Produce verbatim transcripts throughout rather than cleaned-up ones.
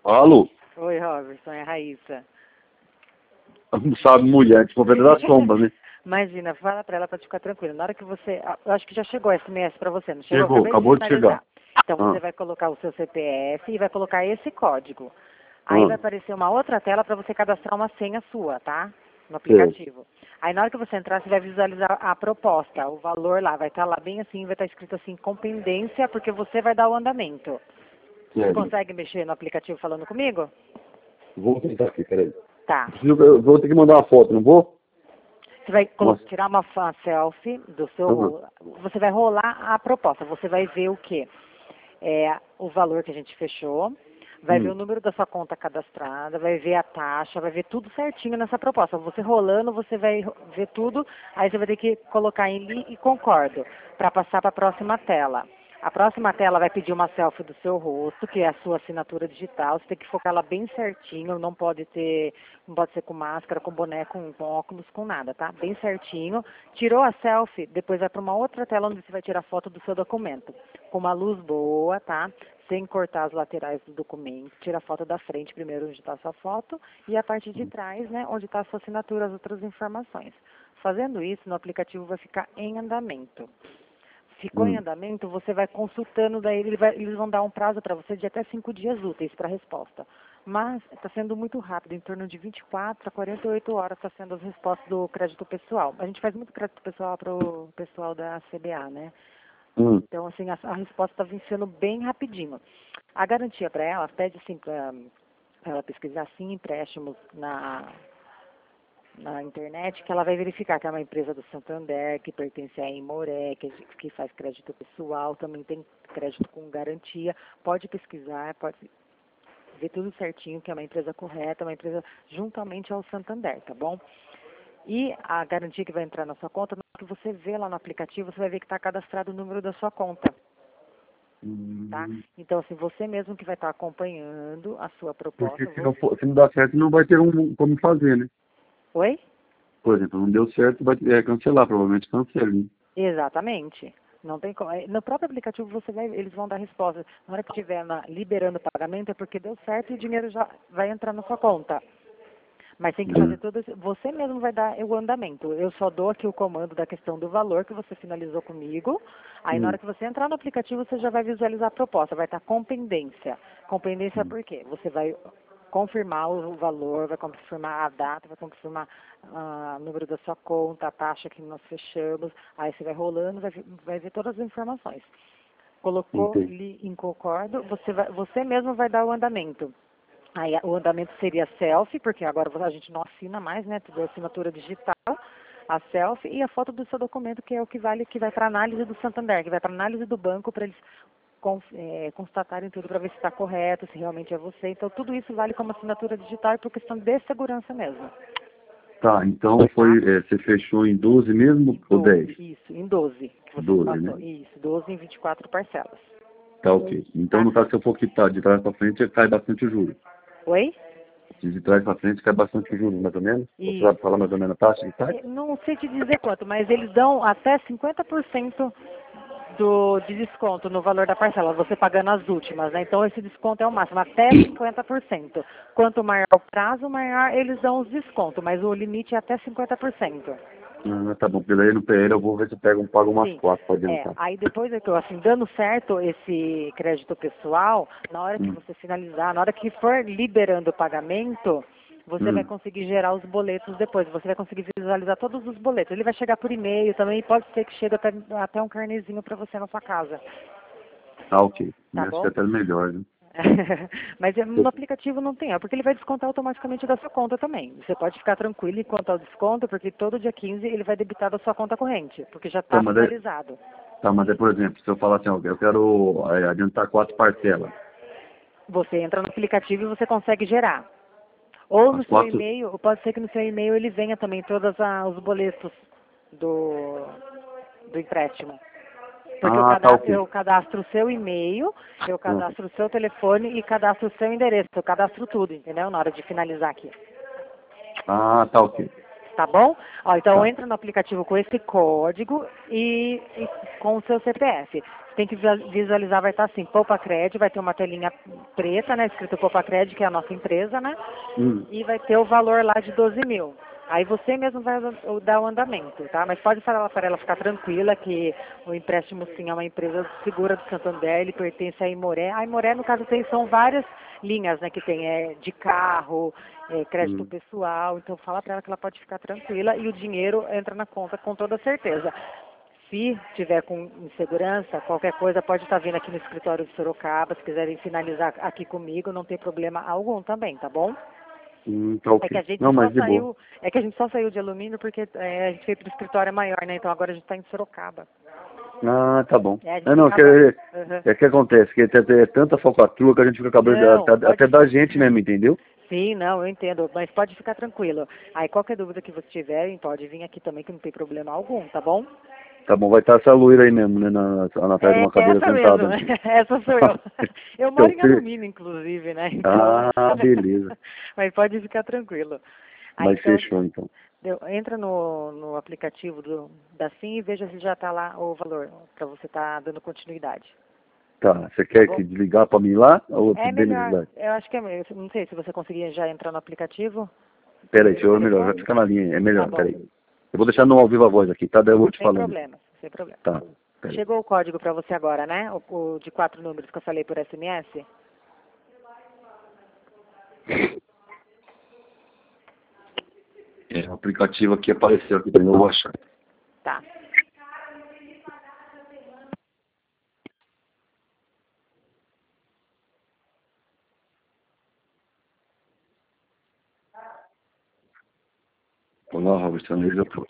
Alô? Oi, Robertson, é a Raíssa. Não sabe mulher, que for das sombras, né? Imagina, fala pra ela pra ficar tranquila. Na hora que você... Eu acho que já chegou S M S pra você, não chegou? Chegou, Acabei acabou de finalizar. chegar. Então Ah, você vai colocar o seu C P F e vai colocar esse código. Aí vai ah, aparecer uma outra tela pra você cadastrar uma senha sua, tá? No certo. aplicativo. Aí na hora que você entrar, você vai visualizar a proposta, o valor lá. Vai estar lá bem assim, vai estar escrito assim, com pendência, porque você vai dar o andamento. Você Certo. consegue mexer no aplicativo falando comigo? Vou tentar aqui, peraí. Tá. Preciso, eu vou ter que mandar uma foto, não vou? Você vai colo- Nossa. tirar uma fa- selfie do seu Aham. ro- você vai rolar a proposta, você vai ver o quê? É, o valor que a gente fechou, vai ver Hum. o número da sua conta cadastrada, vai ver a taxa, vai ver tudo certinho nessa proposta. Você rolando, você vai ro- ver tudo, aí você vai ter que colocar em li e concordo, para passar para a próxima tela. A próxima tela vai pedir uma selfie do seu rosto, que é a sua assinatura digital. Você tem que focar ela bem certinho, não pode ter, não pode ser com máscara, com boné, com, com óculos, com nada, tá? Bem certinho. Tirou a selfie, depois vai para uma outra tela onde você vai tirar foto do seu documento. Com uma luz boa, tá? Sem cortar as laterais do documento. Tira a foto da frente primeiro, onde está a sua foto, e a parte de trás, né, onde está a sua assinatura, as outras informações. Fazendo isso, no aplicativo vai ficar em andamento. Ficou em Hum. andamento, você vai consultando, daí ele vai- eles vão dar um prazo para você de até cinco dias úteis para resposta. Mas está sendo muito rápido, em torno de vinte e quatro a quarenta e oito horas está sendo as respostas do crédito pessoal. A gente faz muito crédito pessoal para o pessoal da C B A, né? Hum. Então, assim, a, a resposta está vencendo bem rapidinho. A garantia para ela, pede assim para ela pesquisar assim empréstimos na na internet, que ela vai verificar que é uma empresa do Santander, que pertence à Imoré, que, que faz crédito pessoal, também tem crédito com garantia. Pode pesquisar, pode ver tudo certinho, que é uma empresa correta, uma empresa juntamente ao Santander, tá bom? E a garantia que vai entrar na sua conta, na hora que você vê lá no aplicativo, você vai ver que está cadastrado o número da sua conta, tá? Hum. Então, assim, você mesmo que vai estar acompanhando a sua Porque proposta, se não, você... for, se não dá certo, não vai ter um, como fazer, né? Oi? Por exemplo, não deu certo, vai é, cancelar, provavelmente cancela. Né? Exatamente. Não tem como. é, No próprio aplicativo você vai, eles vão dar resposta. Na hora que estiver na- liberando o pagamento é porque deu certo e o dinheiro já vai entrar na sua conta. Mas tem que fazer Hum. tudo isso. Você mesmo vai dar o andamento. Eu só dou aqui o comando da questão do valor que você finalizou comigo. Aí na Hum. hora que você entrar no aplicativo você já vai visualizar a proposta. Vai estar com pendência. Com pendência Hum. por quê? Você vai confirmar o valor, vai confirmar a data, vai confirmar ah, o número da sua conta, a taxa que nós fechamos. Aí você vai rolando, vai, ver- vai ver todas as informações. Colocou Entendi. ali em concordo, você, vai, você mesmo vai dar o andamento. Aí o andamento seria selfie, porque agora a gente não assina mais, né? Tudo é assinatura digital, a selfie e a foto do seu documento, que é o que vale, que vai para análise do Santander, que vai para análise do banco para eles conf- eh, constatarem tudo para ver se está correto, se realmente é você. Então tudo isso vale como assinatura digital e por questão de segurança mesmo. Tá, então Tá? foi, é, você fechou em doze mesmo Em ou doze, dez? isso, em doze que você doze, passou. né? Isso, doze em vinte e quatro parcelas. Tá ok. Então, Tá? no caso, se eu for quitar de trás para frente, cai bastante o juro. Oi? Se de trás para frente, cai bastante o juro, mais ou menos? Você Isso. sabe falar mais ou menos a taxa que sai? Eu não sei te dizer quanto, mas eles dão até cinquenta por cento do, de desconto no valor da parcela, você pagando as últimas, né? Então esse desconto é o máximo, até cinquenta por cento. Quanto maior o prazo, maior eles dão os descontos, mas o limite é até cinquenta por cento. Ah, tá bom, porque daí no P L eu vou ver se eu pego, pago umas Sim. quatro para É, adiantar. aí depois é que eu, assim, dando certo esse crédito pessoal, na hora que Hum. você finalizar, na hora que for liberando o pagamento, você vai Hum. conseguir gerar os boletos depois, você vai conseguir visualizar todos os boletos. Ele vai chegar por e-mail também, pode ser que chegue até, até um carnezinho para você na sua casa, Tá ok. tá Acho que é bom? até melhor, né? Mas é, no aplicativo não tem, ó, porque ele vai descontar automaticamente da sua conta também. Você pode ficar tranquilo quanto ao desconto, porque todo dia quinze ele vai debitar da sua conta corrente, porque já Tá, está mas é, finalizado. tá, mas é, por exemplo, se eu falar assim, ó, eu quero é, adiantar quatro parcelas. Você entra no aplicativo e você consegue gerar. Ou As no seu quatro. e-mail, ou pode ser que no seu e-mail ele venha também todos ah, os boletos do, do empréstimo. Porque eu Ah, tá cadastro, ok. eu cadastro o seu e-mail, eu Ah, cadastro o seu telefone e cadastro o seu endereço. Eu cadastro tudo, entendeu? Na hora de finalizar aqui. ah, tá ok. Tá bom? Ó, então Tá. entra no aplicativo com esse código e, e com o seu C P F. tem que visualizar, vai estar assim, Poupa Cred, vai ter uma telinha preta, né, escrito Poupa Cred, que é a nossa empresa, né, Hum. e vai ter o valor lá de doze mil. Aí você mesmo vai dar o andamento, tá? Mas pode falar para ela ficar tranquila que o empréstimo sim é uma empresa segura do Santander, ele pertence à Imoré. A Imoré, no caso, tem, são várias linhas, né, que tem é, de carro, é, crédito Hum. pessoal, então fala para ela que ela pode ficar tranquila e o dinheiro entra na conta com toda certeza. Se tiver com insegurança, qualquer coisa pode estar vindo aqui no escritório de Sorocaba, se quiserem finalizar aqui comigo, não tem problema algum também, tá bom? Hum, tá É que a ok. gente Não, só mas de boa. saiu, é que a gente só saiu de alumínio porque é, a gente veio para o escritório maior, né? Então agora a gente está em Sorocaba. Ah, tá bom. É, a gente É, não, que, ficava. Uhum. é que acontece, que tem, tem tanta falcatrua que a gente fica cabreiro Não, até, pode. até da gente mesmo, entendeu? Sim, não, eu entendo, mas pode ficar tranquilo. Aí qualquer dúvida que você tiver, pode vir aqui também que não tem problema algum, tá bom? Tá bom, vai estar essa loira aí mesmo, né? Na, na perto de É uma cadeira essa sentada. mesmo, essa sou eu. Eu Eu moro em sei. alumínio, inclusive, né? Então. Ah, beleza. Mas pode ficar tranquilo. Aí Mas então. fechou, então. Deu- Entra no, no aplicativo do, da Sim e veja se já está lá o valor, para você estar dando continuidade. Tá, você Tá quer bom? que desligar pra mim lá ou É tem melhor, necessidade? eu acho que é melhor. Não sei se você conseguir já entrar no aplicativo Pera aí, pelo senhor, é melhor, vai telefone. ficar na linha, é Tá melhor, bom, pera aí. Eu vou deixar no ao vivo a voz aqui, tá? Daí eu vou te sem falando. problema, sem problema. Tá, pera aí. Chegou o código para você agora, né? O, o de quatro números que eu falei por S M S? É, o aplicativo aqui apareceu aqui, eu vou achar. Tá. Olá, Robert, eu tô...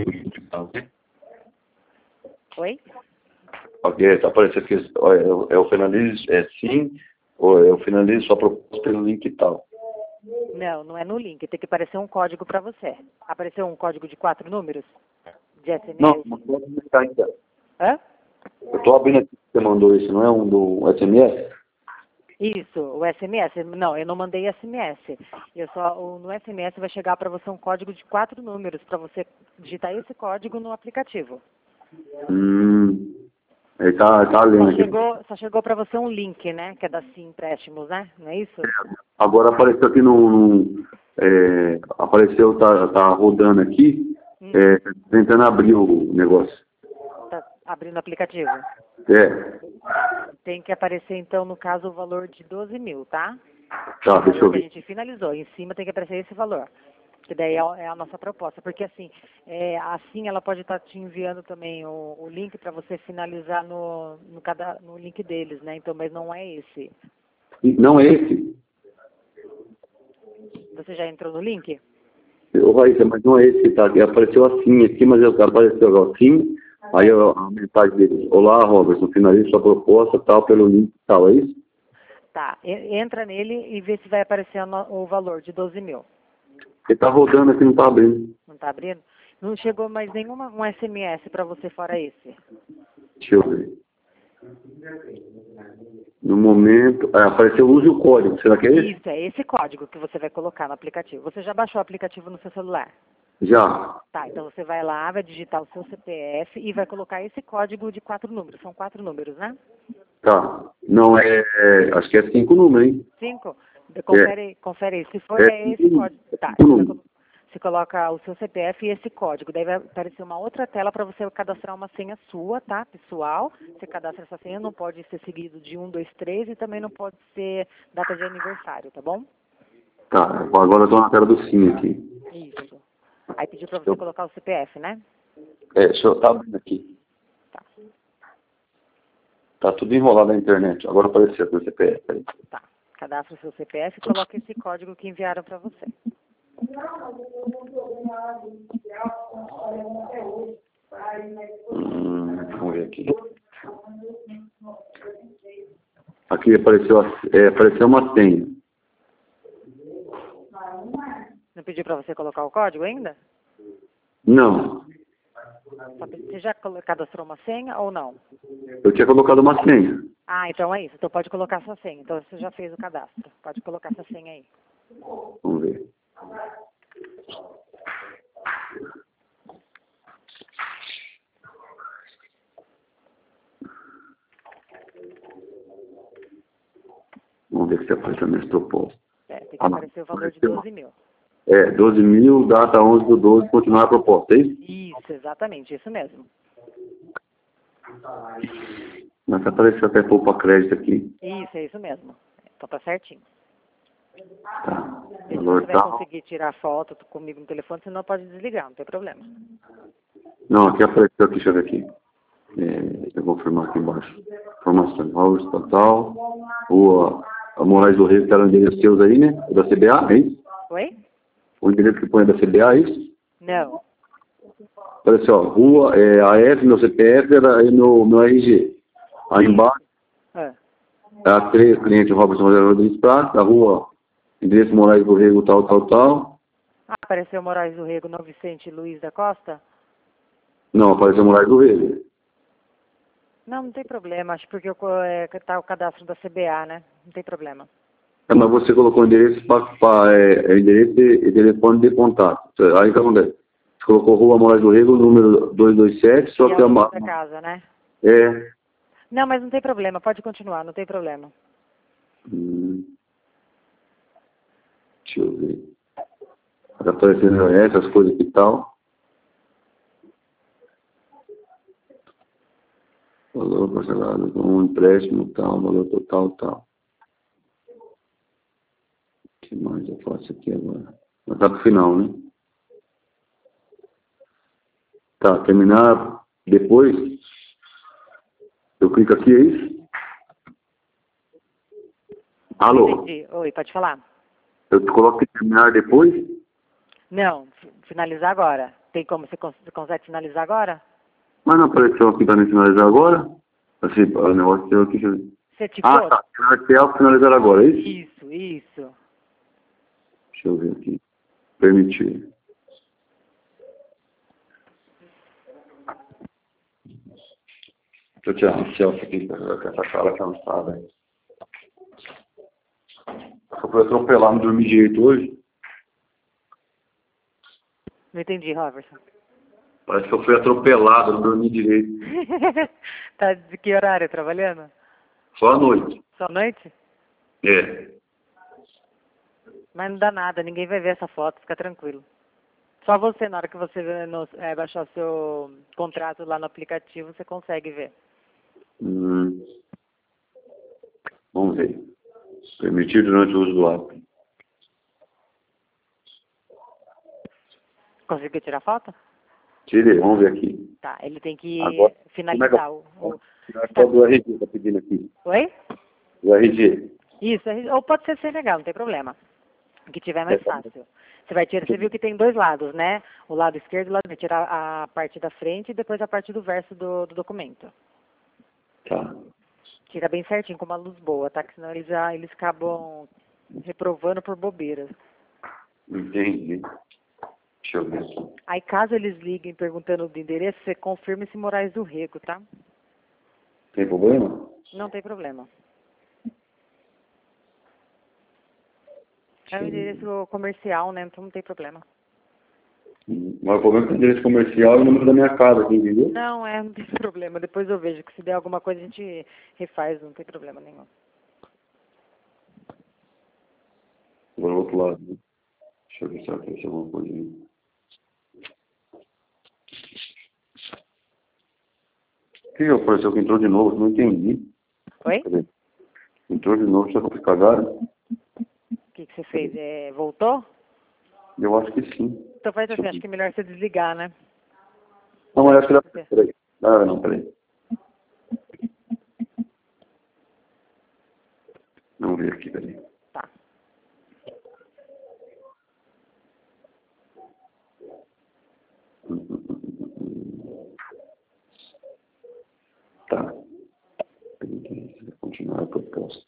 Oi? Ok, tá aparecendo aqui, olha, eu, eu finalizo, é sim, ou eu finalizo sua proposta pelo link e tal. Não, não é no link, tem que aparecer um código para você. Apareceu um código de quatro números de Não, S M S? não pode clicar ainda. Hã? Eu tô abrindo aqui, você mandou isso, não é um do S M S? Isso, o S M S. Não, eu não mandei S M S. Eu só, o- no S M S vai chegar para você um código de quatro números para você digitar esse código no aplicativo. Hum, ele tá, tá lendo Só aqui. chegou, só chegou para você um link, né? Que é da Sim Empréstimos, né? Não é isso? Agora apareceu aqui no, no é, apareceu, tá, tá rodando aqui, Hum, é, tentando abrir o negócio. tá abrindo o aplicativo. É, Tem que aparecer, então, no caso, o valor de doze mil, tá? Que é tá, o deixa valor eu que a ver. gente finalizou. Em cima tem que aparecer esse valor. Que daí é a é a nossa proposta. Porque assim, é, assim ela pode estar te enviando também o, o link para você finalizar no, no, cada, no link deles, né? Então, mas não é esse. Não é esse. Você já entrou no link? Ô, Raíssa, mas não é esse que tá aqui. Apareceu assim aqui, mas eu- apareceu assim. Aí eu- a mensagem dele, olá, Robertson, finalize sua proposta, tal, pelo link e tal, é isso? Tá. E- entra nele e vê se vai aparecer a no- o valor de doze mil. Ele tá rodando aqui, não tá abrindo. Não tá abrindo? Não chegou mais nenhuma um S M S para você fora esse. Deixa eu ver. No momento, é, apareceu use o código, será que é esse? Isso, é esse código que você vai colocar no aplicativo. Você já baixou o aplicativo no seu celular? Já. Tá, então você vai lá, vai digitar o seu C P F e vai colocar esse código de quatro números. São quatro números, né? Tá. Não é, é, acho que é cinco números, hein? Cinco? De- É, Confere, confere aí. Se for, é é cinco esse números. código. É Tá, cinco você, vai números. colo- você coloca o seu C P F e esse código. Daí vai aparecer uma outra tela para você cadastrar uma senha sua, tá? Pessoal. Você cadastra essa senha, não pode ser seguido de um, dois, três e também não pode ser data de aniversário, tá bom? Tá, agora eu tô na tela do sim aqui. Isso. Aí pediu para você Eu, colocar o C P F, né? é, deixa eu tá abrindo aqui. Tá, Tá tudo enrolado na internet. Agora apareceu aqui o C P F aí. tá. Cadastra o seu C P F e coloca esse código que enviaram para você. Hum, vamos ver aqui. Aqui apareceu, a- é, apareceu uma senha. Não pediu para você colocar o código ainda? Não. Só pedi- Você já colo- cadastrou uma senha ou não? Eu tinha colocado uma senha. Ah, então é isso. Então pode colocar essa senha. Então você já fez o cadastro. Pode colocar essa senha aí. Vamos ver. Vamos ver se apareceu a minha proposta. É, tem que Ah, aparecer o valor de doze mil. É, doze mil, data onze do doze, continuar a proposta, é isso? Isso, exatamente, isso mesmo. Mas apareceu até poupa crédito aqui. Isso, é isso mesmo. Então tá certinho. Tá. Vê se Valor você vai tal. conseguir tirar foto comigo no telefone, senão pode desligar, não tem problema. Não, aqui apareceu aqui, deixa eu ver aquaqui. É, eu vou confirmar aqui embaixo. Informações, valores total. Rua a Moraes do Rio, que era o endereço seus aí, né? O da C B A, é isso? Oi? O endereço que põe é da C B A, é isso? Não. Apareceu, ó, rua, é, A F, meu C P F era aí meu, meu R G. Aí embaixo, Ah, a três, cliente Robertson Rodrigues Prata, da rua, endereço Moraes do Rio, tal, tal, tal. Ah, apareceu Moraes do Rego, Não Vicente Luiz da Costa? Não, apareceu Moraes do Rio. Não, não tem problema, acho porque eu co- é, tá o cadastro da C B A, né? Não tem problema. É, mas você colocou o endereço para é, é endereço e, e telefone de contato. Aí o que acontece? Você colocou Rua Moraes do Rego, número duzentos e vinte e sete, só E é que o é uma. número da casa, né? É. Não, mas não tem problema, pode continuar, não tem problema. Hum, deixa eu ver. Tá aparecendo essas coisas e tal. Valor parcelado com um empréstimo tal, valor total tal. O que mais eu faço aqui agora? Mas tá pro final, né? Tá, terminar depois. Eu clico aqui, é isso? Alô? Entendi. Oi, pode falar? Eu coloco que terminar depois? Não, fi- finalizar agora. Tem como você, cons você consegue finalizar agora? Mas não apareceu aqui para me finalizar agora? Assim, o negócio seu aqui. deixa eu- Você ticou? Ah, tá. Finalizar, finalizar agora, é isso? Isso, isso. Deixa eu ver aqui. Permitir. Deixa eu tirar um selfie aqui com essa cara cansada. Eu fui atropelar, não dormi direito hoje. Não entendi, Robertson. Parece que eu fui atropelado, não dormi direito. Tá de que horário trabalhando? Só à noite. Só à noite? É. Mas não dá nada, ninguém vai ver essa foto, fica tranquilo. Só você, na hora que você no, é, baixar o seu contrato lá no aplicativo, você consegue ver. Hum. Vamos ver. Permitir durante o uso do app. Conseguiu tirar foto? Tirei, vamos ver aqui. Tá, ele tem que Agora, finalizar como o... é o que eu... tá. do R G, tá pedindo aqui. Oi? Do R G. Isso, ou pode ser sem legal, não tem problema. O que tiver mais É. fácil. Você vai tirar, você viu que tem dois lados, né? O lado esquerdo e o lado direito. Tirar a parte da frente e depois a parte do verso do, do documento. Tá. Tira bem certinho, com uma luz boa, tá? Que senão eles, já, eles acabam reprovando por bobeiras. Entendi. Deixa eu ver aqui. Aí caso eles liguem perguntando do endereço, você confirma esse Moraes do Rego, tá? Tem problema? Não tem problema. Deixa É um eu ver. endereço comercial, né? Então não tem problema. Hum, Mas o problema é que o endereço comercial e o número da minha casa aqui, entendeu? Não, é, não tem problema. Depois eu vejo que se der alguma coisa a gente refaz, não tem problema nenhum. Agora o outro lado, né? Deixa eu ver se aparece alguma coisinha. O que apareceu que entrou de novo? Não entendi. Oi? Cadê? Entrou de novo, só que eu cagaram. O que, que você fez? É, voltou? Eu acho que sim. Então faz assim, acho que é melhor você desligar, né? Não, mas acho que dá... Peraí. Ah, não, peraí. Vamos ver aqui, peraí. Tá. Tá. Continuar a proposta.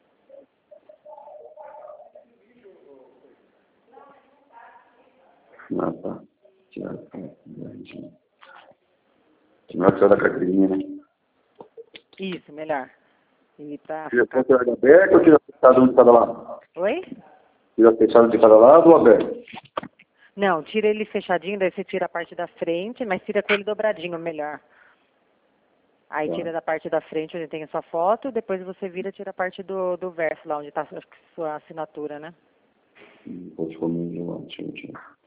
Ah, tá. Tirar a carteirinha. Tirar a carteirinha, né? Isso, melhor. E pra Tira ficar... a aberto ou tira fechado um de cada lado? Oi? Tira fechado de cada lado ou aberto? Não, tira ele fechadinho, daí você tira a parte da frente, mas tira com ele dobradinho, melhor. Aí Tá. tira da parte da frente onde tem a sua foto, depois você vira e tira a parte do, do verso, lá onde está a sua, sua assinatura, né? Hum, Pode ficar meio de lado, deixa eu tirar.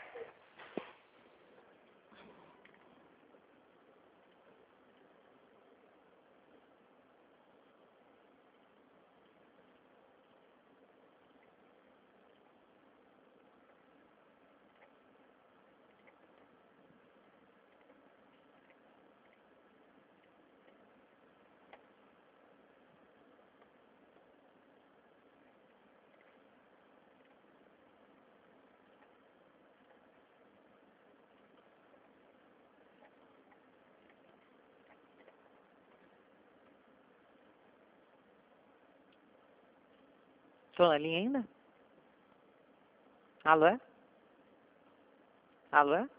Estou na linha ainda? Alô? Alô?